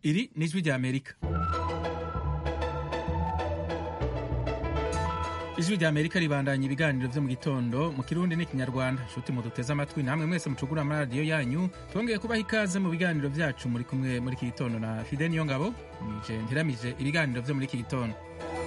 Iri ni ijwi rya Amerika. Ijwi rya Amerika ribandanya ibiganiro vyo mu gitondo mu Kirundi n'ikinyarwanda. Nshuti muduteze amatwi namwe mwese mucugura ama radio yanyu. Twongeye kubaha ikaze mu biganiro vyacu muri kumwe muri iki gitondo na Fidel Niyongabo. Nije ntiramije ibiganiro vyo muri iki gitondo.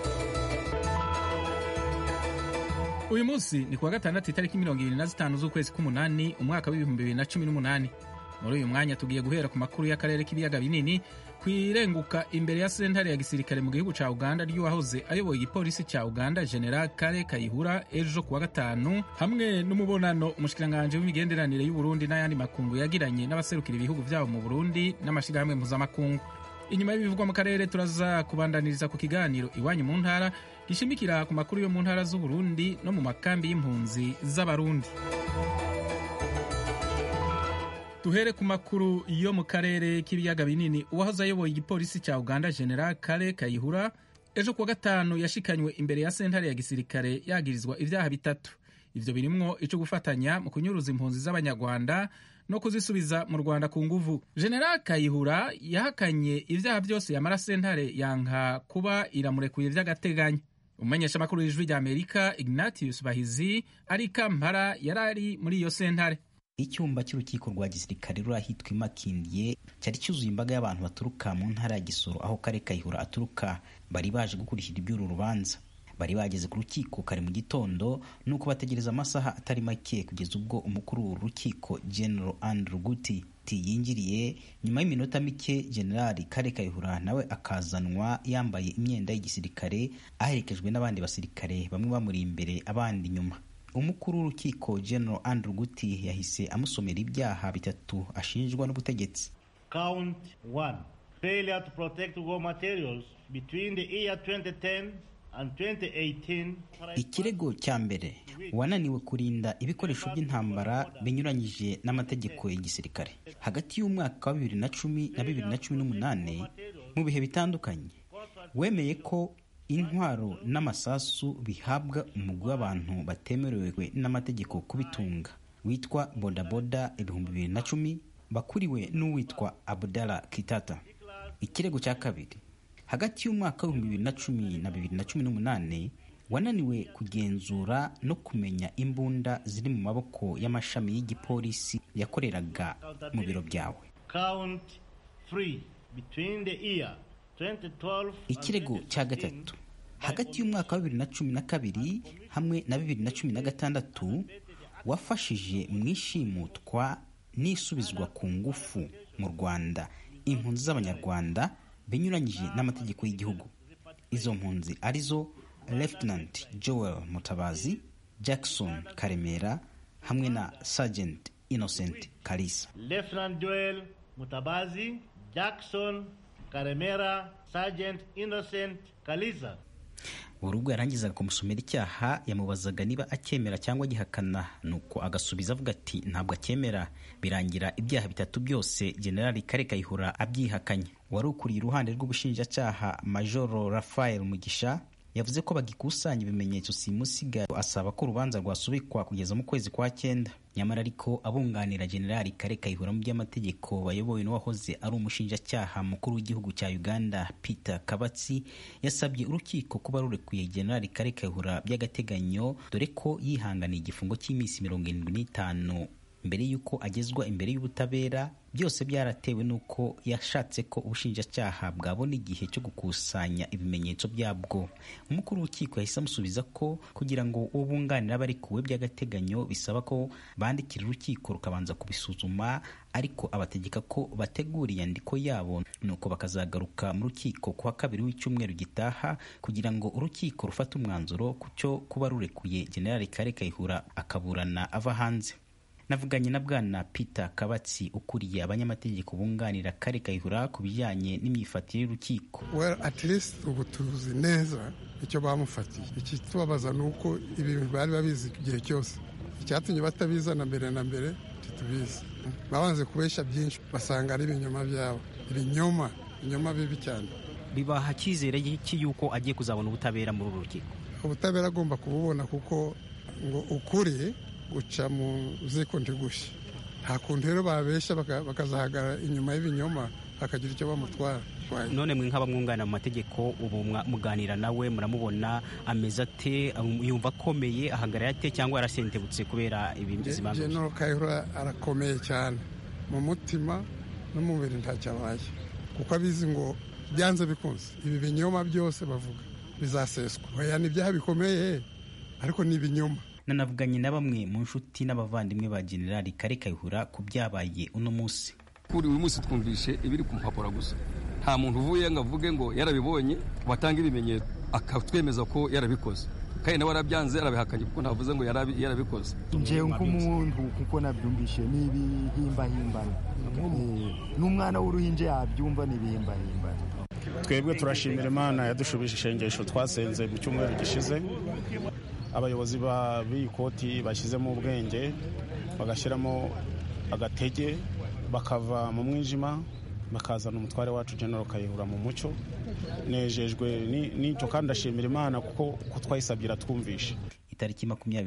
Uyu munsi ni kuwa gatandatu itariki 25 z'ukwezi k'umunani umwaka w'2018. Muri uyu mwanya tugiye guhera ku makuru y'akarere k'ibiyaga binini kwirenguka imbere ya sentare ya gisirikare mu gihugu ca Uganda ry'uwahoze ayoboye igipolisi ca Uganda General Kale Kayihura ejo kuwa gatanu, hamwe n'umubonano umushikiranganje w'imigenderanire y'u Burundi n'ayandi makungu yagiranye n'abaserukira ibihugu vyabo mu Burundi n'amashirahamwe mpuzamakungu. Inyuma y'ibivugwa mu karere turaza kubandaniriza ku kiganiro iwanyu mu ntara gishimikira ku makuru yo mu ntara z'u Burundi no mu makambi y'impunzi z'abarundi. Duhere ku makuru yo mu karere k'ibiyaga binini. Uwahoze ayoboye igipolisi ca Uganda General Kale Kayihura ejo kuwa gatanu yashikanywe imbere ya sentare ya gisirikare yagirizwa ivyaha bitatu. Ivyo birimwo ico gufatanya mu kunyuruza impunzi z'abanyarwanda no kuzisubiza mu Rwanda ku nguvu. General Kayihura yahakanye ivyaha byose yamara sentare yanka kuba iramurekuye vy'agateganyo. Umumenyesha makuru y'ijwi rya Amerika Ignatius Bahizi ari Kampala yarari muri iyo sentare. Icyumba cy'urukiko rwa gisirikare rurahitwa Makindye cyari cyuzuye imbaga y'abantu baturuka mu ntara ya Gisoro aho Kale Kayihura aturuka. Bari baje gukurikira iby'uru rubanza. Bari bageze ku rukiko kare mu gitondo nuko bategereza amasaha atari make kugeza ubwo umukuru w'urukiko General Andrew Guti yinjiriye. Nyuma y'iminota mike General Kale Kayihura nawe akazanwa yambaye imyenda y'igisirikare aherekejwe n'abandi basirikare, bamwe bamuri imbere abandi nyuma. Umukuru w'urukiko General Andrew Guti yahise amusomera ibyaha bitatu ashinjwa n'ubutegetsi. Count 1. Failure to protect raw materials between the year 2010 and 2018. Ikirego cya mbere, wananiwe kurinda ibikoresho by'intambara binyuranyije n'amategeko y'igisirikare hagati y'umwaka wa 2010 na 2018 mu bihe bitandukanye. Wemeye ko intwaro n'amasasu bihabwa umugwi w'abantu batemerewe n'amategeko kubitunga witwa bodaboda 2010 bakuriwe n'uwitwa Abdallah Kitata. Ikirego cya kabiri, hagati y'umwaka wa 2010 na 2018 wananiwe kugenzura no kumenya imbunda ziri mu maboko y'amashami y'igipolisi yakoreraga mu biro byawe. Count 3. Between the year 2012. Ikirego cya gatatu, hagati y'umwaka wa 2012 hamwe na 2016 wafashije mu ishimutwa n'isubizwa ku ngufu mu Rwanda impunzi z'abanyarwanda binyuranyije n'amategeko y'igihugu. Izo mpunzi arizo Lieutenant Joel Mutabazi, Jackson Karemera hamwe na Sergeant Innocent Kalisa. Lieutenant Joel Mutabazi, Jackson Karemera, Sergeant Innocent Kalisa. Ubwo yarangizaga kumusomera icyaha yamubazaga niba akemera cyangwa gihakana, nuko agasubiza avuga ati ntabwo akemera. Birangira ibyaha bitatu byose General Kale Kayihura abyihakanye. Wari ukuriye uruhande rw'ubushinjacyaha Major Raphael Mugisha yavuze ko bagikusanya ibimenyetso simusiga, asaba ko urubanza rwasubikwa kugeza mu kwezi kwa 9. Nyamara ariko abunganira General Kale Kayihura mu by'amategeko bayobowe n'uwahoze ari umushinjacyaha mukuru w'igihugu cya Uganda Peter Kabatsi yasabye urukiko kuba rurekuye General Kale Kayihura by'agateganyo, dore ko yihanganiye igifungo cy'iminsi 75 mbere y'uko agezwa imbere y'ubutabera. Byose byaratewe n'uko yashatse ko ubushinjacyaha bwabona igihe cyo gukusanya ibimenyetso byabwo. Umukuru w'urukiko yahise amusubiza ko kugira ngo ubunganira abarekuwe by'agateganyo bisaba ko bandikira urukiko rukabanza kubisuzuma, ariko abategeka ko bategura inyandiko yabo nuko bakazagaruka mu rukiko kuwa kabiri w'icyumweru gitaha kugira ngo urukiko rufate umwanzuro ku cyo kuba rurekuye General Kale Kayihura akaburana ava hanze. Navuganye na bwana Peter Kabatsi ukuriye abanyamategeko bunganira Kale Kayihura ku bijyanye n'imyifatire y'urukiko. Well, at least ubu tuzi neza icyo bamufatiye. Iki tubabaza nuko ibintu bari babizi igihe cyose. Icyatumye batabizana mbere na mbere titubizi. Babanze kubesha byinshi basanga ari ibinyoma byabo. Ibinyoma bibi cyane. Bibaha cyizere y'iki yuko agiye kuzabona ubutabera muri uru rukiko. Ubutabera agomba kububona kuko ngo ukuri guca mu ziko ntigushye. Nta kuntu rero babesha bakazahagarara inyuma y'ibinyoma akagira icyo bamutwara. None mwe nk'abamwunganira mu mategeko ubu muganira nawe muramubona ameze ate, yumva akomeye, ahagarara ate cyangwa yarasentebutse kubera ibintu zibanga? General Kayihura arakomeye cyane mu mutima no mu mubiri ntacyo abaye, kuko abizi ngo byanze bikunze ibi binyoma byose bavuga bizaseswa. Oya, ni ibyaha bikomeye ariko ni ibinyoma. Nanavuganye na bamwe mu nshuti n'abavandimwe ba Generali Kale Kayihura ku byabaye uno munsi. Kuri uyu munsi twumvishe ibiri ku mpapuro gusa, nta muntu uvuye ngo avuge ngo yarabibonye, batanga ibimenyetso akatwemeza ko yarabikoze, kandi nawe arabyanze arabihakanye kuko ntavuze ngo yarabikoze. Njewe nk'umuntu kuko nabyumvishe n'ibihimbahimbano, n'umwana w'uruhinja yabyumva n'ibihimbahimbano. Twebwe turashimira Imana yadushubije ishengesho twasenze mu cyumweru gishize. Abayobozi b'iyi koti bashyizemo ubwenge, bagashyiramo agatege, bakava mu mwijima bakazana umutware wacu General Kayihura mu mucyo. Nejejwe n'icyo kandi ndashimira Imana kuko twayisabye twumvishe. Itariki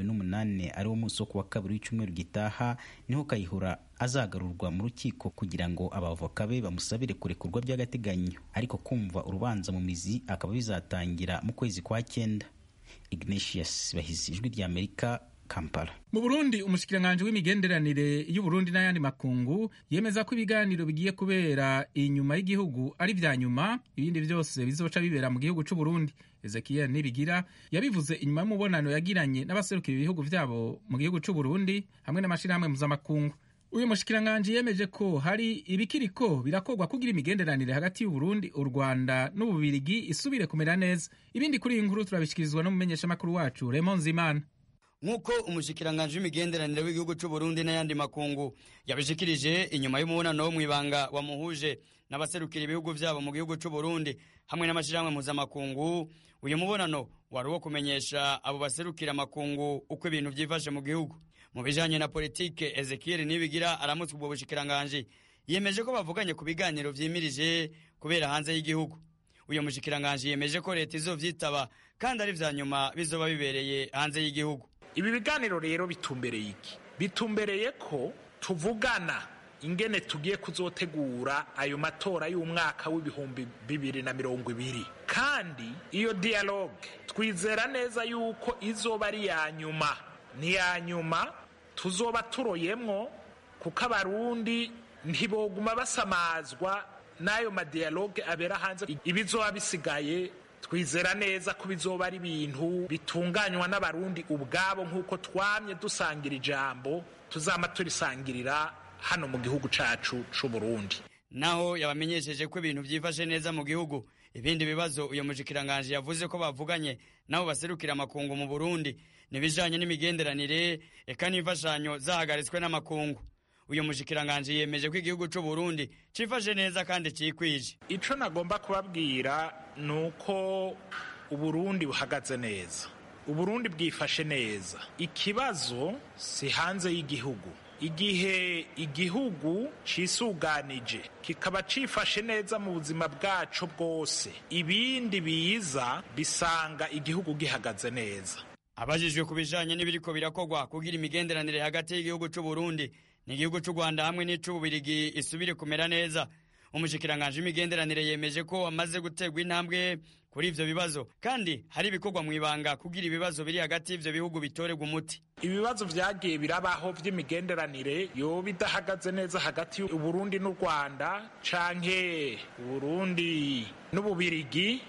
28 ari wo munsi wo kuwa kabiri w'icyumweru gitaha niho Kayihura azagarurwa mu rukiko kugira ngo abavoka be bamusabire kurekurwa by'agateganyo, ariko kumva urubanza mu mizi akaba bizatangira mu kwezi kwa 9. Ignatius Bahizi, Ijwi ry'Amerika, Kampala. Mu Burundi, umushikiranganji w'imigenderanire y'u Burundi n'ayandi makungu yemeza ko ibiganiro bigiye kubera inyuma y'igihugu ari vya nyuma, ibindi byose bizoca bibera mu gihugu c'u Burundi. Ezekiel Nibigira yabivuze inyuma y'umubonano yagiranye n'abaserukira ibihugu vyabo mu gihugu c'u Burundi hamwe n'amashirahamwe mpuzamakungu. Uyu mushikiranganji yemeje ko hari ibikiriko birakorwa kugira imigenderanire hagati y'u Burundi, u Rwanda n'Ububirigi isubire kumera neza. Ibindi kuri iyi nkuru turabishikirizwa n'umumenyeshamakuru wacu Raymond Zimana. Nkuko umushikiranganje w'imigenderanire w'igihugu c'u Burundi n'ayandi makungu yabishikirije inyuma y'umubonano wo mwibanga wamuhuje n'abaserukira ibihugu vyabo mu gihugu c'u Burundi hamwe n'amashirahamwe mpuzamakungu, uyu mubonano wari wo kumenyesha abo baserukira makungu uko ibintu vyifashe mu gihugu. Mu bijanye na politike, Ezekiel Nibigira aramutse ubwo bushikiranganje yemeje ko bavuganye ku biganiro vyimirije kubera hanze y'igihugu. Uyu mushikiranganje yemeje ko leta izovyitaba kandi ari vya nyuma bizoba bibereye hanze y'igihugu. Ibi biganiro rero bitumbereye iki? Bitumbereye ko tuvugana ingene tugiye kuzotegura ayo matora y'umwaka w'ibihumbi 2020, kandi iyo dialogue twizera neza yuko izoba ari ya nyuma. Ni ya nyuma tuzoba turoyemwo, kuko abarundi ntiboguma basamazwa n'ayo madialogue abera hanze. Ibizoba bisigaye twizera neza ko bizoba ari ibintu bitunganywa n'abarundi ubwabo, nk'uko twamye dusangira ijambo tuzama turisangirira hano mu gihugu cacu c'u Burundi. Naho yabamenyesheje ko ibintu vyifashe neza mu gihugu. Ibindi bibazo uyu mushikiranganje yavuze ko bavuganye nabo baserukira makungu mu Burundi nibijanye n'imigenderanire eka n'imfashanyo zahagaritswe n'amakungu. Uyu mushikiranganje yemeje ko igihugu c'u Burundi cifashe neza kandi cikwije. Ico nagomba kubabwira nuko Uburundi buhagaze neza, Uburundi bwifashe neza. Ikibazo si hanze y'igihugu. Igihe igihugu cisuganije kikaba cifashe neza mu buzima bwacu bwose, ibindi biza bisanga igihugu gihagaze neza. Abajijwe kubijanye n'ibiriko birakorwa kugira imigenderanire hagati y'igihugu c'u Burundi n'igihugu c'u Rwanda hamwe n'ic'Ububirigi isubire kumera neza, umushikiranganje w'imigenderanire yemeje ko amaze gutegwa intambwe kuri ivyo bibazo, kandi hari ibikorwa mwibanga kugira ibibazo biri hagati y'ivyo bihugu bitorerwa umuti. Ibibazo vyagiye birabaho vy'imigenderanire yo bidahagaze neza hagati y'u Burundi n'u Rwanda canke Burundi n'Ububirigi,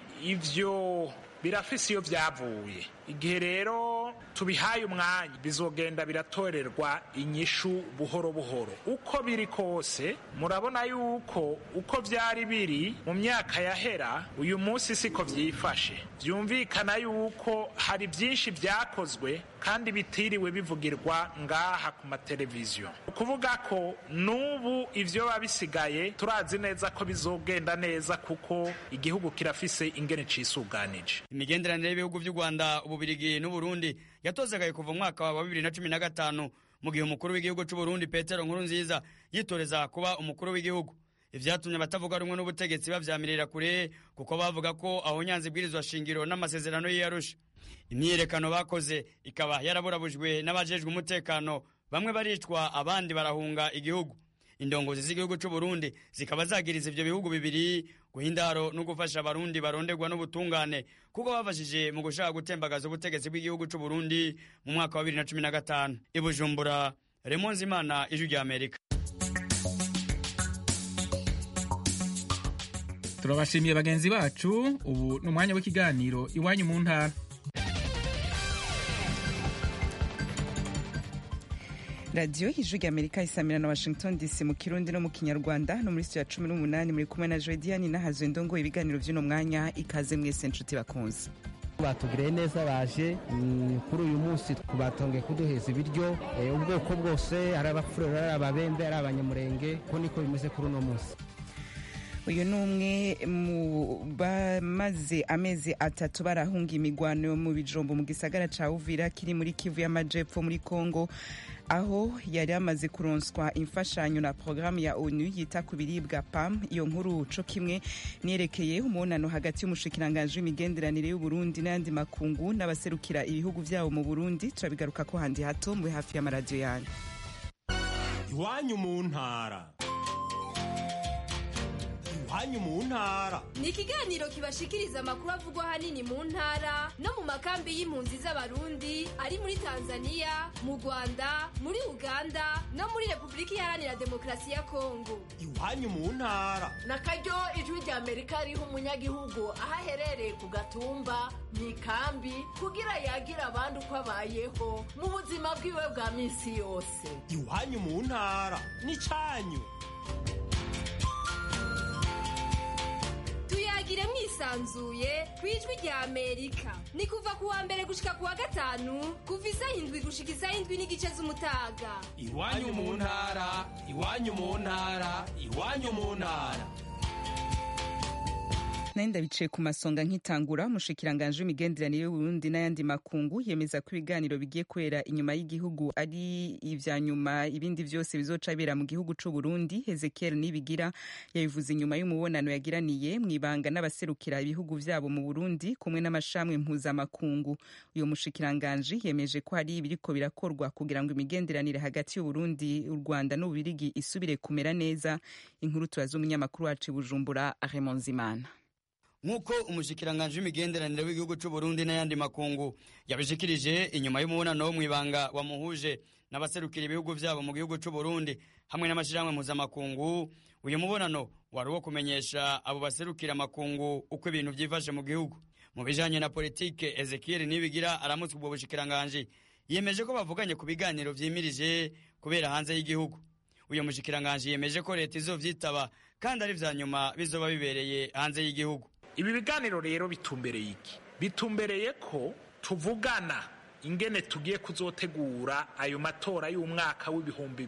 ivyo birafise iyo vyavuye. Igihe rero tubihaye umwanya bizogenda biratorerwa inyishu buhoro buhoro. Uko biri kose murabona yuko uko vyari biri mu myaka yahera uyu munsi siko vyifashe. Vyumvikana yuko hari byinshi vyakozwe kandi bitiriwe bivugirwa ngaha ku mateleviziyo. Ukuvuga ko nubu ivyo babisigaye turazi neza ko bizogenda neza kuko igihugu kirafise ingene cisuganije. Imigenderanire y'ibihugu vy'u Rwanda, Ububirigi n'Uburundi yatozagaye kuva mwaka wa 2015 mu gihe umukuru w'igihugu c'u Burundi Petero Nkurunziza yitoreza kuba umukuru w'igihugu. Ivyatumye abatavuga rumwe n'ubutegetsi bavyamirira kure kuko bavuga ko aho nyanza ibwirizwa shingiro n'amasezerano y'Arusha. Imyiyerekano bakoze ikaba yaraburabujwe n'abajejwe umutekano, bamwe baricwa abandi barahunga igihugu. indongozi z'igihugu c'u Burundi zikaba zagiriza ivyo bihugu bibiri guhindaro no gufasha abarundi baronderwa n'ubutungane kuko bafashije mu gushaka gutembagaza ubutegetsi bw'igihugu c'u Burundi mu mwaka wa 2015. I Bujumbura, Raymond Zimana, Ijwi rya Amerika. Turabashimiye bagenzi bacu. Ubu ni umwanya w'ikiganiro Iwanyu mu Ntara. Radio Ijwi rya Amerika isamira na Washington DC mu Kirundi no mu Kinyarwanda no muri studio 18 muri kumwe na Jodiani na Hazwendongo ibiganiro by'uno mwanya ikaze mwese nshuti bakunze. Batugire neza baje kuri uyu munsi kubatonge kuduheza ibiryo ubwoko bwose ari abafurero ari ababembe ari abanyamurenge ko niko bimeze kuri uno munsi. Uyu ni umwe mu bamaze amezi 3 barahunga imigwano mu bijombo mu gisagara ca Uvira kiri muri Kivu y'Amajepfo muri Kongo, aho yari amaze kuronswa imfashanyo na programu ya ONU yita ku biribwa PAM. Iyo nkuru co kimwe nerekeye umunano hagati y'umushikiranganje w'imigenderanire y'u Burundi n'andi makungu n'abaserukira ibihugu vyabo mu Burundi turabigaruka ko handi hato muri hafi ya radio yanyu. Iwanyu mu Ntara. Iwanyu mu Ntara ni ikiganiro kibashikiriza amakuru avugwa hanini mu ntara no mu makambi y'impunzi z'abarundi ari muri Tanzania, mu Rwanda, muri Uganda no muri Republika Iharanira Demokarasi ya Kongo. Iwanyu mu Ntara nakaryo Ijwi rya Amerika riha umunyagihugu aho aherereye ku gatumba mu ikambi kugira yagira abandi uko abayeho mu buzima bwiwe bwa misi yose. Iwanyu mu Ntara ni canyu. Tuyagire mwisanzuye kwijwi rya Amerika. Ni kuva kuwa mbere gushika kuwa gatanu kuva isaha 7 gushika isaha 7 n'igice z'umutaga. Iwanyu mu Ntara, iwanyu mu Ntara, iwanyu mu Ntara. Naenda bice ku masonga nkitangura umushikiranganje w'imigenderanire y'u Burundi n'ayandi makungu yemeza ko ibiganiro bigiye kwera inyuma y'igihugu ari ivya nyuma ibindi vyose bizoca bera mu gihugu c'u Burundi. Ezekiel Nibigira yabivuze inyuma y'umubonano yagiraniye mwibanga n'abaserukira ibihugu vyabo mu Burundi kumwe n'amashamwe mpuzamakungu. Uyo mushikiranganje yemeje ko hari ibiriko birakorwa kugira ngo imigenderanire hagati y'u Burundi, u Rwanda n'Ububirigi isubire kumera neza. Inkuru tubaza umunyamakuru wacu Bujumbura Raymond Zimana. Nkuko umushikiranganje w'imigenderanire w'igihugu c'u Burundi n'ayandi makungu yabishikirije inyuma y'umubonano wo mwibanga wamuhuje n'abaserukira ibihugu vyabo mu gihugu c'u Burundi hamwe n'amashiramwe mpuzamakungu, uyu mubonano wari wo kumenyesha abo baserukira makungu uko ibintu vyifashe mu gihugu. Mu bijanye na politike, Ezekiel Nibigira aramutse ubwo bushikiranganje yemeje ko bavuganye ku biganiro vyimirije kubera hanze y'igihugu. Uyu mushikiranganje yemeje ko leta izovyitaba kandi ari vya nyuma bizoba bibereye hanze y'igihugu. Ibi biganiro rero bitumbereye iki? Bitumbereye ko tuvugana ingene tugiye kuzotegura ayo matora y'umwaka w'ibihumbi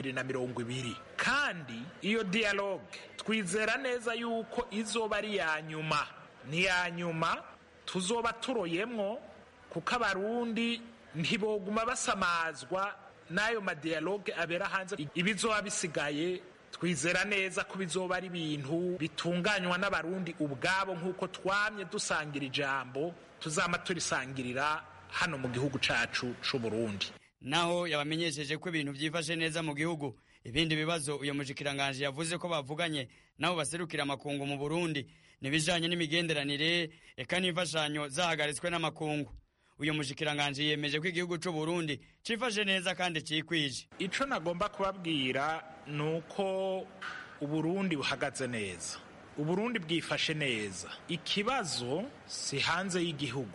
2020, kandi iyo dialogue twizera neza yuko izoba ari ya nyuma. Ni ya nyuma tuzoba turoyemwo kuko abarundi ntiboguma basamazwa n'ayo madialogue abera hanze. Ibizoba bisigaye twizera neza ko bizoba ari ibintu bitunganywa n'abarundi ubwabo nk'uko twamye dusangira ijambo tuzama turisangirira hano mu gihugu cacu c'u Burundi. Naho yabamenyesheje ko ibintu vyifashe neza mu gihugu. Ibindi bibazo uyo mushikiranganje yavuze ko bavuganye nabo baserukira makungu mu Burundi nibijanye n'imigenderanire eka n'imfashanyo zahagaritswe n'amakungu. Uyo mushikiranganje yemeje ko igihugu c'u Burundi cifashe neza kandi cikwije. Ico nagomba kubabwira nuko Uburundi buhagaze neza. Uburundi bwifashe neza. Ikibazo si hanze y'igihugu.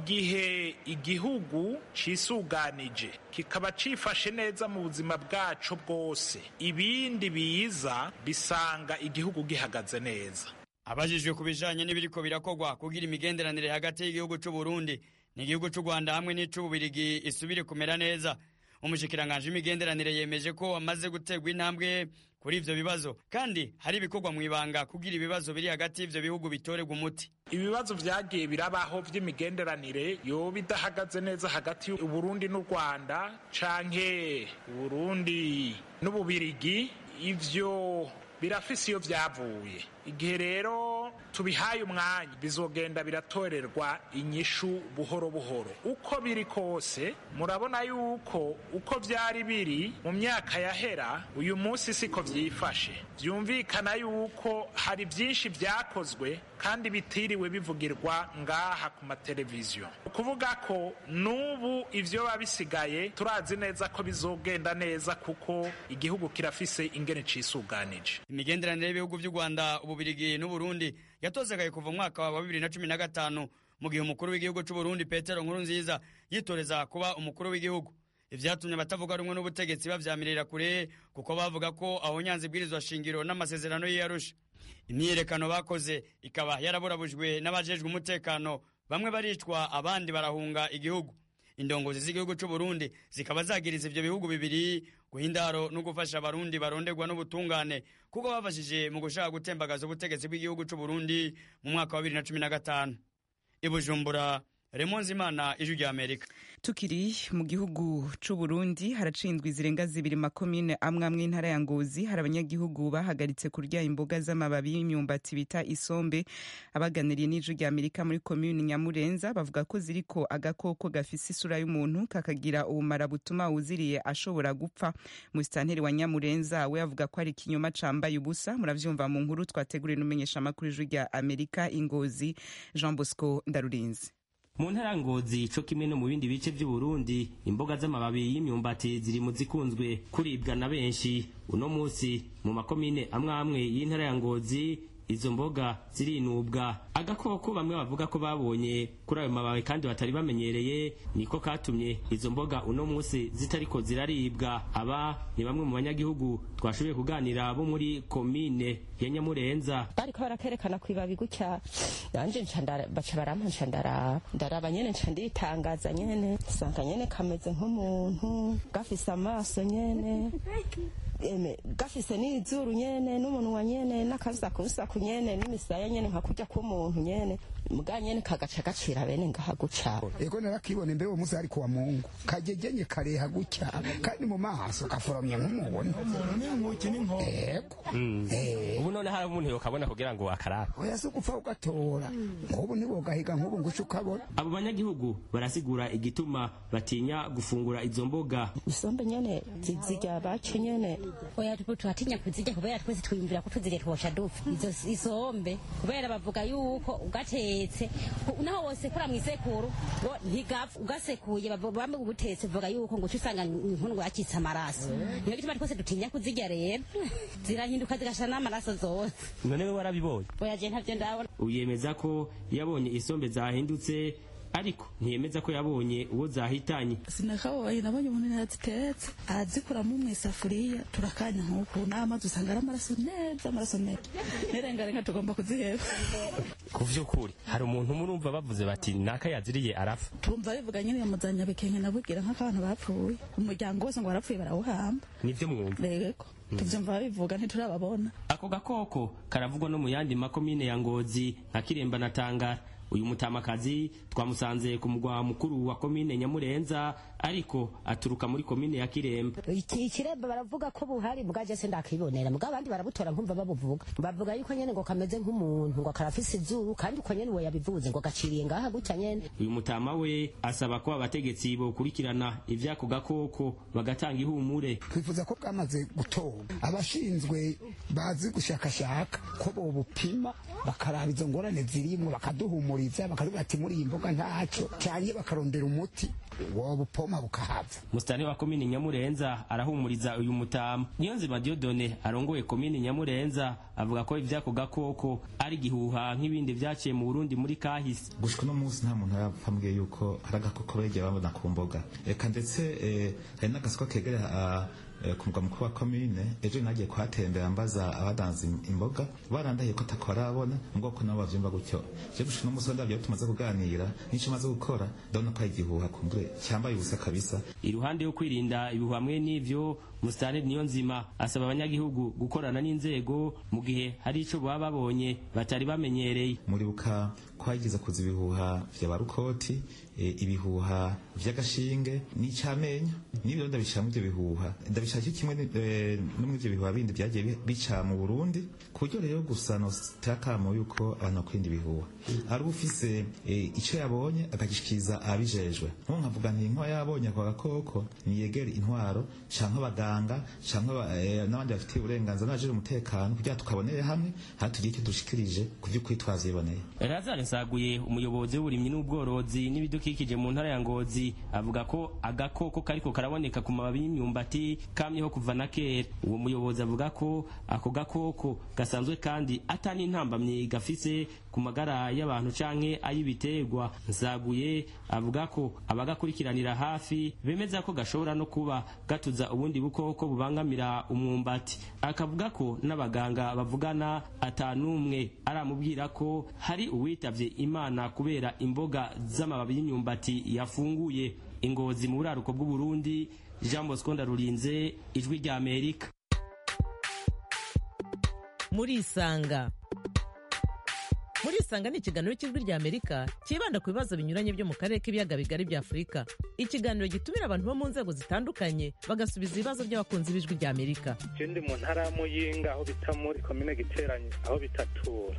Igihe igihugu cisuganije kikaba cifashe neza mu buzima bwacu bwose, ibindi biza bisanga igihugu gihagaze neza. Abajijwe kubijanye n'ibiriko birakogwa kugira imigenderanire hagati y'igihugu c'u Burundi n'igihugu c'u Rwanda hamwe n'ic'Ububirigi isubire kumera neza, umushikiranganje w'imigenderanire yemeje ko amaze gutegwa intambwe kuri ivyo bibazo kandi hari ibikorwa mwibanga kugira ibibazo biri hagati y'ivyo bihugu bitorerwa umuti. Ibibazo vyagiye birabaho vy'imigenderanire yo bidahagaze neza hagati y'u Burundi n'u Rwanda canke Burundi n'Ububirigi, ivyo birafise iyo vyavuye. igihe rero tubihaye umwanya bizogenda biratorerwa inyishu buhoro buhoro. Uko biri kose murabona yuko uko byari biri mu myaka yahera uyu munsi siko vyifashe. Vyumvikana yuko hari byinshi byakozwe kandi bitiriwe bivugirwa ngaha ku mateleviziyo. Ukuvuga ko n'ubu ivyo babisigaye turazi neza ko bizogenda neza kuko igihugu kirafise ingene cisuganije. Imigenderanire y'ibihugu vy'u Rwanda, Ububirigi n'Uburundi yatozagaye kuva mwaka wa 2015 mu gihe umukuru w'igihugu c'u Burundi Petero Nkurunziza yitoreza kuba umukuru w'igihugu. Ivyatumye abatavuga rumwe n'ubutegetsi bavyamirira kure kuko bavuga ko aho nyanza ibwirizwa shingiro n'amasezerano y'Arusha. Imyiyerekano bakoze ikaba yaraburabujwe n'abajejwe umutekano, bamwe baricwa abandi barahunga igihugu. Indongozi z'igihugu c'u Burundi zikaba zagiriza ivyo bihugu bibiri guhindaro no gufasha abarundi baronderwa n'ubutungane kuko bafashije mu gushaka gutembagaza ubutegetsi bw'igihugu c'u Burundi mu mwaka wa 2015. Ibujumbura, Raymond Zimana, Ijwi rya Amerika. Tukiri mu gihugu c'u Burundi haracindwa zirenga 2 makomine amwe intara ya Ngozi, hari abanyagihugu bahagaritse kurya imboga z'amababi y'imyumbati bita isombe. Abaganiriye n'Ijwi rya Amerika muri komune Nyamurenza bavuga ko ziriko agakoko gafise isura y'umuntu kakagira ubumara butuma uziriye ashobora gupfa. Musitanteri wa Nyamurenza we avuga ko ari ikinyoma cambaye ubusa. Muravyumva mu nkuru twateguriye n'umenyesha amakuru Ijwi rya Amerika Ingozi, Jean Bosco Ndarurinzi. Mu ntara Ngozi co kimwe no mu bindi bice by'u Burundi, imboga z'amababi y'imyumbati ziri mu zikunzwe kuribwa na benshi. Uno munsi mu makomine amwe y'intara ya Ngozi izo mboga zirinubwa. Agakoko bamwe bavuga ko babonye kuri ayo mababi kandi batari bamenyereye niko katumye izo mboga uno munsi zitariko ziraribwa. Aba ni bamwe mu banyagihugu twashoboye kuganira bo muri komine ya Nyamurenza. Bariko barakerekana kwibabi gutya nanje ncandara baca barampa ndaraba nyene ncanditangaza nyene sanga nyene kameze nk'umuntu gafise amaso nyene gafise n'izuru nyene n'umunwa nyene n'akasakusaku nyene n'imisaya nyene nka kurya k'umuntu nyene muga nyene kagaca gacira bene ngaha guca. Ego narakibone mbe uwo musi ari kuwa Mungu kajejenye kareha gucya kandi mu maso kaforomye nk'umuntu ubu none hari umuntu yokabona kugira ngo akarara oya se gupfa ugatora nk'ubu nibogahiga nk'ubu nguca ukabona. Abo banyagihugu barasigura igituma batinya gufungura izo mboga. Isombe nyene zizirya bace nyene oya turatinya kuzirya kubera twese twiyumvira ko tuzirya twosha dupfa. Izo isombe kubera bavuga yuko ugatetse naho wose kora mwisekuru ngo ntigapfa ugasekuye bamwe ubutetse vuga yuko ngo usanga inkundwa yakitse amaraso. Niyo gituma twese dutinya kuzirya rero zirahinduka zigasha n'amaraso zose. None we warabibonye? Oya je ntavyo ndabona. Uyemeza ko yabonye isombe zahindutse ariko ntiyemeza ko yabonye uwo zahitanye. Sinakabaye nabonye umuntu yazitetse azikura mu mwesafuriya turakanya nk'uko n'amazi usanga ari amaraso neza nerengarenga tugomba kuziheba. Kuvyukuri hari umuntu murumva bavuze bati naka yaziriye arafa? Tumva bivuga nyine yamuzanya bekenke nabugira nk'abantu bapfuye umuryango wose ngo barapfuye barawuhamba. Nivyo mwumva? Yego tuvyumva bivuga ntiturababona. Ako gakoko karavugwa no mu yandi makomine ya Ngozi nka Kiremba na Tangara. Uyu mutamakazi twamusanze ku mugwa mukuru wa komine Nyamurenza ariko aturuka muri komine ya Kiremba. Ikiremba baravuga ko buhari mugaje se ndakibonera muga abandi barabutora nkumva babuvuga bavuga yuko nyene ngo kameze nk'umuntu ngo karafise izuru kandi uko nyene we yabivuze ngo gaciriye ngaha gutya nyene. Uyu mutama we asaba ko abategetsi bo kurikirana ivyako gakoko bagatanga ihumure. Twifuza ko bwamaze gutorwa abashinzwe bazi gushakashaka ko bo bupima bakaraba izo ngorane zirimwo bakaduhumuriza bakavuga ati muri iyi mboga ntaco cyane bakarondera umuti wo bupoma bukahava. Musitani wa komine Nyamurenza arahumuriza uyu mutama. Niyonzima Diodone arongoye komine Nyamurenza avuga ko ivyako gakoko ari gihuha nk'ibindi vyaciye mu Burundi muri kahise. Gushika no munsi nta muntu yapfambwiye yuko hari agakoko bagiye babona ku mboga eka ndetse hari n'agasoko kegereye ku mugwa mukuru wa komine. Ejo nagiye kuhatembera mbaza abadanza imboga barandahiye ko atakora abona mubwoko nabo bavyumva gutyo. Je gushika no munsi ndavyo tumaze kuganira nico maze gukora ndabona ko igihuha kumbure cyambaye ubusa kabisa. Iruhande yo kwirinda ibihuhamwe n'ivyo Musitani Niyonzima asaba abanyagihugu gukorana n'inzego mu gihe hari ico baba babonye batari bamenyereye. Muribuka ko hageze kuza ibihuha vya barukoti, ibihuha vy'agashinge n'icamenyo, n'ibyo ndabishira mu byo bihuha, ndabishaka kimwe no mu byo bihuha bindi byagiye bica mu Burundi, ku buryo rero gusa no takamo yuko abantu bakwirinda ibihuha. Ari ufise ico yabonye akagishikiza abijejwe, nko nkavuga nti inko yabonye ako gakoko niyegere intwaro canke abaganga canke n'abandi bafite uburenganzira n'abajeje umutekano kugira tukabonere hamwe hatugire icyo dushikirije ku byo kwitwaza yiboneye. Lazare Nsaguye, umuyobozi w'uburimyi n'ubworozi n'ibidukikije mu ntara ya Ngozi, avuga ko agakoko kariko karaboneka ku mababi y'imyumbati kamyeho kuva na kera. Uwo muyobozi avuga ko ako gakoko gasanzwe kandi atani intambamye gafise ku magara y'abantu canke ay'ibiterwa. Nsaguye avuga ko abagakurikiranira hafi bemeza ko gashobora no kuba gatuza ubundi bukoko bubangamira umwumbati. Akavuga ko n'abaganga bavugana atanumwe aramubwira ko hari uwitavye Imana kubera imboga z'amababi y'imyumbati yafunguye. Ingozi mu buraruko bw'u Burundi, Jean Bosco Ndarurinze, Ijwi rya Amerika. Murisanga ni ikiganiro cy'Ijwi rya Amerika kibanda ku bibazo binyuranye byo mu karere k'ibiyaga bigari bya Afurika. Ikiganiro gitumira abantu bo mu nzego zitandukanye bagasubiza ibibazo by'abakunzi b'Ijwi rya Amerika. Ndi mu ntara ya Muyinga aho bita muri komine Giteranyi aho bitatura.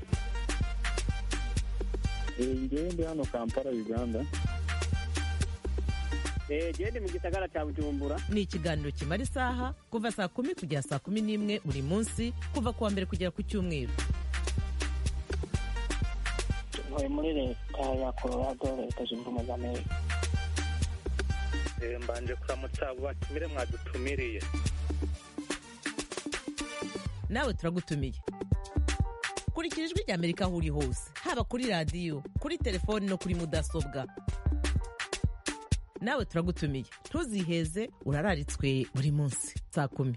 Ndi hano Kampala, Uganda. Ndi mu gisagara cya Bujumbura. Ni ikiganiro kimara isaha kuva saa 10 kugera saa 11 buri munsi kuva kuwa mbere kugera ku cyumweru. Ntuye muri leta ya Colorado, leta zunze ubumwe za Amerika. Mbanje kuramutsa abo batumire mwadutumiriye. Nawe turagutumiye. Kurikira Ijwi rya Amerika aho uri hose, haba kuri radio, kuri telefone no kuri mudasobwa. Nawe turagutumiye, ntuziheze, urararitswe buri munsi saa 10.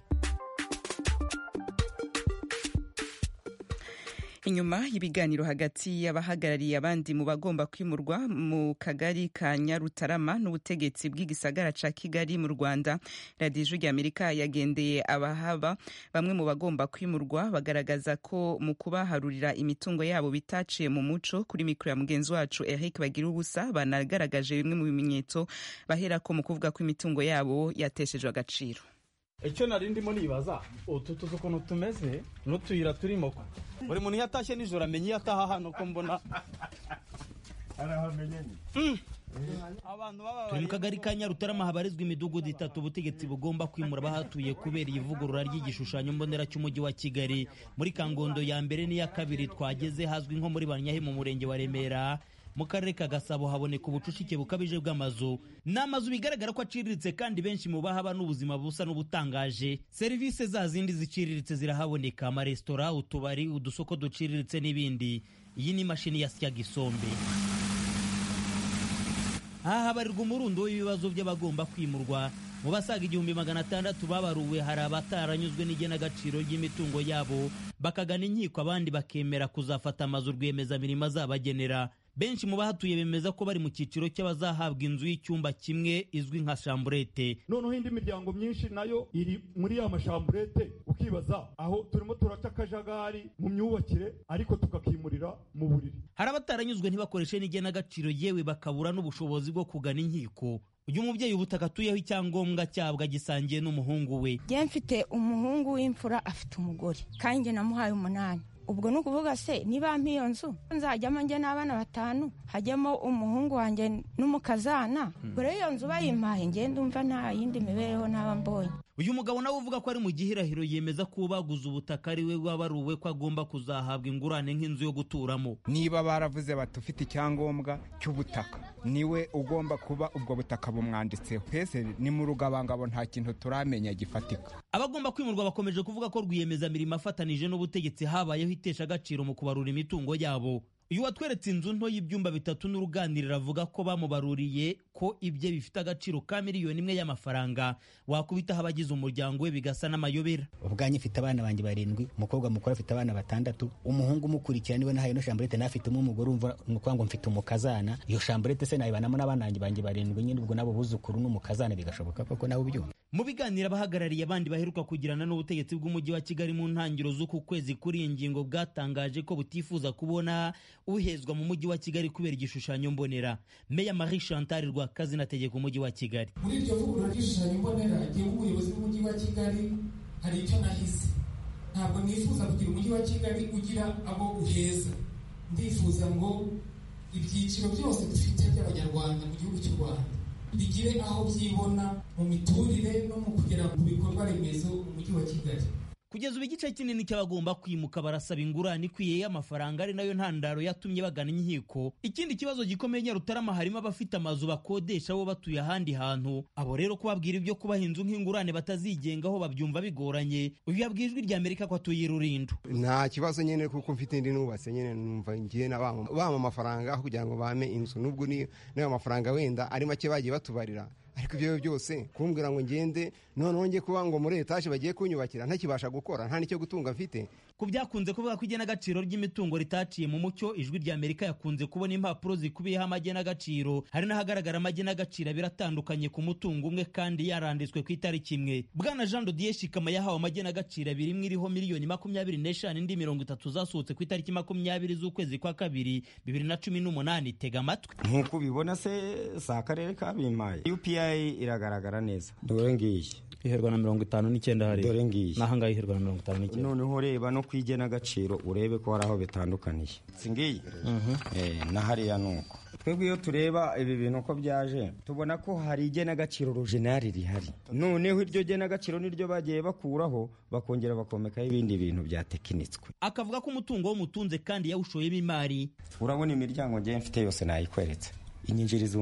Inyuma y'ibiganiro hagati y'abahagarariye abandi mu bagomba kwimurwa mu kagari ka Nyarutarama n'ubutegetsi bw'igisagara ca Kigali mu Rwanda, Radio Ijwi rya Amerika yagendeye abahaba. Bamwe mu bagomba kwimurwa bagaragaza ko mu kubaharurira imitungo yabo bitaciye mu muco. Kuri mikro ya mugenzi wacu Eric Bagirubusa banagaragaje bimwe mu bimenyetso baherako mu kuvuga ko imitungo yabo yateshejwe agaciro. Icyo nari ndimo nibaza utu tuzu ukuntu tumeze n'utuyira turimo ko buri muntu yatashye nijoro amenye yataha hano ko mbona arahamenye turi mu kagari ka Nyarutarama habarizwa imidugudu 3 ubutegetsi bugomba kwimura abahatuye kubera ivugurura ry'igishushanyo mbonera cy'umujyi wa Kigali. Muri Kangondo ya mbere n'iya kabiri twageze hazwi nko muri Banyahe mu murenge wa Remera mu karere ka Gasabo haboneka ubucucike bukabije bw'amazu. N'amazu bigaragara ko aciriritse kandi benshi mu bahaba n'ubuzima busa n'ubutangaje. Serivisi za zindi ziciriritse zirahaboneka, amaresitora, utubari, udusoko duciriritse n'ibindi. Iyi ni mashini ya Sya Gisombe. Aha habarirwa umurundo w'ibibazo by'abagomba kwimurwa. Mu basaga 1600 babaruwe hari abataranyuzwe n'igenagaciro ry'imitungo yabo bakagana inkiko, abandi bakemera kuzafata amazu rwiyemezamirimo azabagenera. Benshi mu bahatuye bemeza ko bari mu cyiciro cy'abazahabwa inzu y'icyumba kimwe izwi nka chambrette. Noneho indi miryango myinshi nayo iri muri ya mashambrette, ukibaza aho turimo turaca akajagari mu myubakire ariko tukakimurira mu buriri. Hari abataranyuzwe ntibakoreshe n'igenagaciro yewe bakabura n'ubushobozi bwo kugana inkiko. Uyu mubyeyi ubutaka atuyeho icyangombwa cyabwa gisangiye n'umuhungu we. Je mfite umuhungu w'imfura afite umugore kandi namuhaye 8. Ubwo nukuvuga se niba mpiyo nzu nzajyamo nge n'abana 5 hajyamo umuhungu wanjye n'umukazana. Bure iyo nzu bayimpaye nge ndumva nta yindi mibereho naba mbonye. Uyu mugabo nawe uvuga ko ari mu gihirahiro yemeza ko baguze ubutaka ari we wabaruwe ko agomba kuzahabwa ingurane nk'inzu yo guturamo. Niba baravuze batufite icyangombwa cy'ubutaka niwe ugomba kuba ubwo butaka bumwanditseho. Pese ni mu rugabangabo nta kintu turamenya gifatika. Abagomba kwimurwa bakomeje kuvuga ko rwiyemezamirimo afatanije n'ubutegetsi habayeho itesha agaciro mu kubarura imitungo yabo. Uyu watweretse inzu nto y'ibyumba 3 n'uruganiriro avuga ko bamubaruriye ko ibye bifite agaciro ka miliyoni 1 y'amafaranga. Wakubita habagize umuryango we bigasa n'amayobera. Ubwanye mfite abana banjye 7, umukobwa mukuru afite abana 6, umuhungu mukurikira niwe nahaye no chambrette nafite umugore umva nuko mfite umukazana. Iyo chambrette se nayibanamo n'abana banjye 7 nyine, ubwo nabo buzukuru n'umukazana bigashoboka koko nawe ubyumva. Mu biganiro abahagarariye abandi baheruka kugirana n'ubutegetsi bw'umujyi wa Kigali mu ntangiro z'uku kwezi kuri ingingo bwatangaje ko butifuza kubona uhezwa mu mujyi wa Kigali kubera igishushanyo mbonera. Meya Marie Chantal Rwakazi nategeka umujyi wa Kigali. Muri iryo vugurura ry'igishushanyo mbonera igihe umuyobozi w'umujyi wa Kigali hari icyo nahise. Ntabwo nifuza kugira umujyi wa Kigali ugira abo uheza. Ndifuza ngo ibyiciro byose dufite by'abanyarwanda mu gihugu cy'u Rwanda bigire aho byibona mu miturire no mu kugera mu bikorwa remezo mu mujyi wa Kigali. Kugeza ubu igice kinini cy'abagomba kwimuka barasaba ingurane ikwiye y'amafaranga, ari nayo ntandaro yatumye bagana inkiko. Ikindi kibazo gikomeye Nyarutarama harimo abafite amazu bakodesha bo batuye ahandi hantu. Abo rero kubabwira ibyo kubaha inzu nk'ingurane batazigengaho babyumva bigoranye. Uyu yabwiye Ijwi ry'Amerika ko atuye Rulindo. Nta kibazo nyene kuko mfite indi nubatse nyene numva ngiye bama amafaranga aho kugira ngo bame inzu, nubwo ni nayo amafaranga wenda ari make bagiye batubarira. Ariko ibyo byose kumbwira ngo ngende none nge kuba ngo muri etage bagiye kunyubakira ntakibasha gukora, nta nicyo gutunga mfite. Ku byakunze kuvuga ko igenagaciro ry'imitungo ritaciye mu mucyo, Ijwi ry'Amerika yakunze kubona impapuro zikubiyeho amagenagaciro. Hari n'ahagaragara amagenagaciro biratandukanye ku mutungo umwe kandi yaranditswe ku itariki imwe. Bwana Jean Dodier Shikama yahawe amagenagaciro abiri, imwe iriho miliyoni 25 indi 30 zasohotse ku itariki 20 z'ukwezi kwa kabiri 2018. Tega amatwi. Nkuko bibona se sa karere kabimaye UPI iragaragara neza. Dore ngiye iherwa na 59 hari. Dore ngiye nahanga iherwa na 59. Noneho reba no kwigena agaciro urebe ko hari aho bitandukaniye. Singiye na hariya nuko twebwe iyo tureba ibi bintu ko byaje tubona ko hari igena agaciro original rihari. Noneho iryo gena agaciro niryo bagiye bakuraho bakongera bakomekaho ibindi bintu bya tekinitswe. Akavuga ko umutungo wo mutunze kandi yawushoyemo imari. Urabona imiryango ngiye mfite yose nayikweretse. Inyinjiriza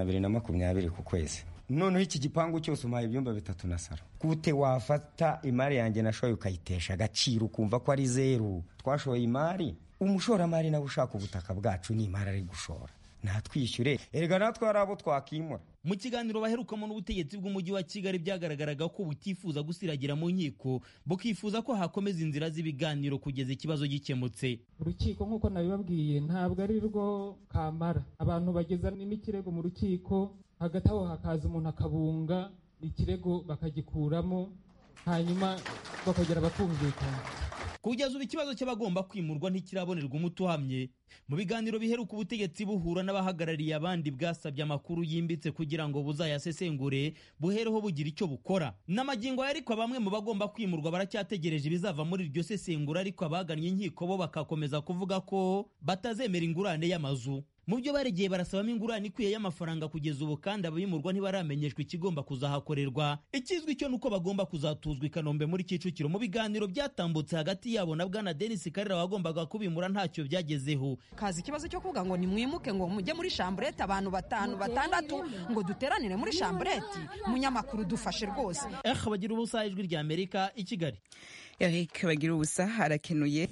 220 ku kwezi. Noneho iki gipangu cyose umaye ibyumba 3 na saro. Gute wafata imari yanjye nashoye ukayitesha agaciro ukumva ko ari zero? Twashoye imari, umushoramari nawe ushaka ubutaka bwacu ni imari ari gushora. Natwishyure erega natwe ari abo twakimura. Mu kiganiro baherukamo n'ubutegetsi bw'umujyi wa Kigali byagaragaraga ko butifuza gusiragira mu nkiko, bukifuza ko hakomeza inzira z'ibiganiro kugeza ikibazo gikemutse. Urukiko nk'uko nabibabwiye ntabwo ari rwo kamara. Abantu bageza n'ikirego mu rukiko, hagati aho hakaza umuntu akabunga ikirego bakagikuramo, hanyuma bakagera bakumvikana. Kugeza ubu ikibazo cy'abagomba kwimurwa ntikirabonerwa umuti uhamye. Mu biganiro biheruka ubutegetsi buhura n'abahagarariye abandi bwasabye amakuru yimbitse kugira ngo buzayasesengure buhereho bugira icyo bukora. N'amagingo ariko bamwe mu bagomba kwimurwa baracyategereje ibizava muri iryo sesengura, ariko abagannye inkiko bo bakakomeza kuvuga ko batazemera ingurane y'amazu. Mu byo baregeye barasabamo ingurane ikwiye y'amafaranga kugeza ubu, kandi abimurwa ntibaramenyeshwa ikigomba kuzahakorerwa. Ikizwi cyo nuko bagomba kuzatuzwa i Kanombe muri Kicukiro. Mu biganiro byatambutse hagati yabo na Bwana Denis Karera wagombaga kubimura ntacyo byagezeho. Kazi ikibazo cyo kuvuga ngo nimwimuke ngo mujye muri chambrette abantu 5 6 ngo duteranire muri chambrette. Munyamakuru dufashe rwose. Bagira ubusa, Ijwi ry'Amerika i Kigali. Eric Bagira ubusa harakenuye.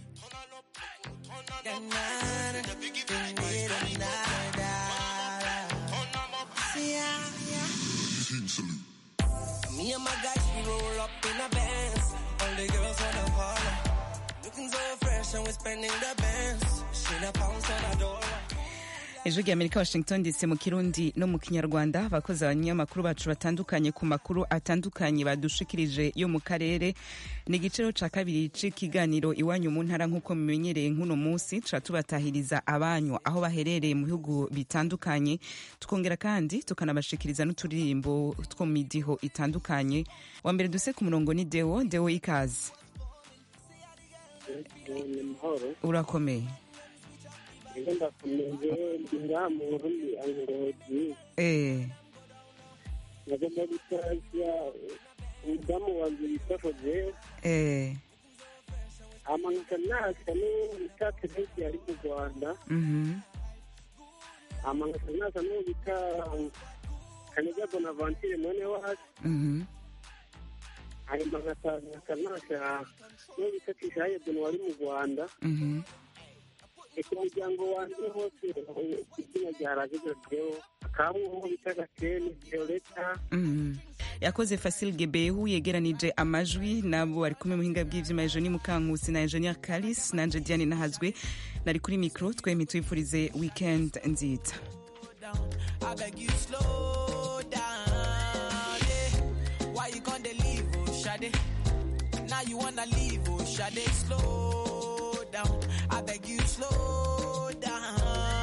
Me and my guys, we roll up in a Benz. All the girls wanna follow. Looking so fresh and we're spending the bands. She na pounds on a dollar. Ijwi ry'Amerika Washington DC mu Kirundi no mu Kinyarwanda. Abakozi abanyamakuru bacu batandukanye ku makuru atandukanye badushikirije yo mu karere. Ni igiciro ca kabiri c'ikiganiro iwanyu mu ntara nk'uko mumenyereye nk'uno munsi ca tubatahiriza abanyu aho baherereye mu bihugu bitandukanye, tukongera kandi tukanabashikiriza n'uturirimbo two mu midiho itandukanye. Wa mbere duse ku murongo ni Deo ikaze. Urakomeye? ndakomeze ngaha mu Burundi Ngozi nagomba gutashya umudamu wanjye witwa Fodé amangakanasa n'ubita Teresi ari mu Rwanda amangakanasa n'ubita Kaneza Bonaventure mwene wacu amangakanasa n'ubita Tishaye Beno wari mu Rwanda umuryango wanjye hose izina rya radiyo akabuho bita Gatene Violeta. Yakoze Fasil Gebehu yegeranije amajwi nabo bari kumwe muhinga bw'ivyuma Eugenie Mukankusi na Engineer Kalis nanje Diane Nahazwe nari kuri micro twemye twifurize weekend nziza. Now you wanna leave, oh, Shade, slow down. down. I beg you slow down.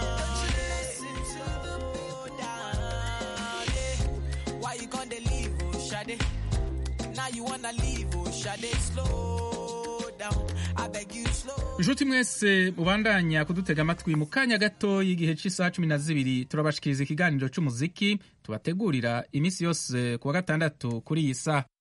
Slow down. Yeah. Why you gonna leave, oh Shade? Now you wanna leave, oh Shade. Slow down. I beg you slow. Inshuti mwese mubandanya kudutega amatwi mu kanya gato y'igihe cy'isaha 12 turabashikiriza ikiganiro cy'umuziki tubategurira iminsi yose kuwa gatandatu kuri iyi saha.